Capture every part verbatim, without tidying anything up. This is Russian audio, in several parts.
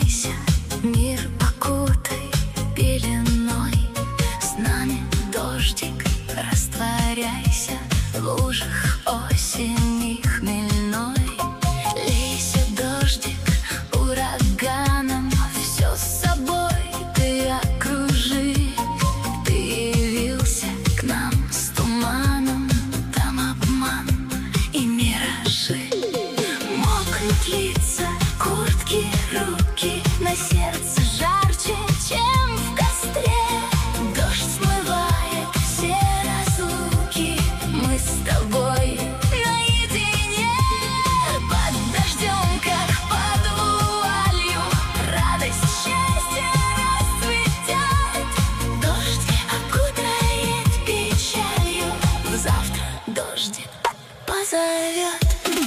Улыбнися, мир окутай пеленой. С нами дождик, растворяйся в лужах осени хмельной. Лейся, дождик, ураганом, все с собой ты окружи. Ты явился к нам с туманом, там обман и миражи. Мокнут лица, куртки, руки, на сердце жарче, чем в костре. Дождь смывает все разлуки, мы с тобой наедине. Под дождем, как под вуалью, радость, счастье расцветет. Дождь окутает печалью, завтра дождик позовет.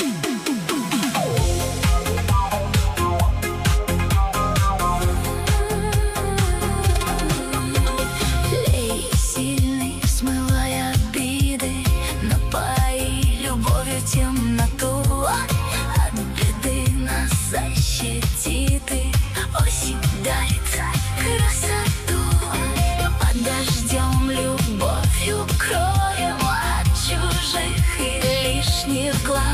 Темноту от беды нас защитит, и осень дарит красоту. Под дождем любовью кроем от чужих и лишних глаз.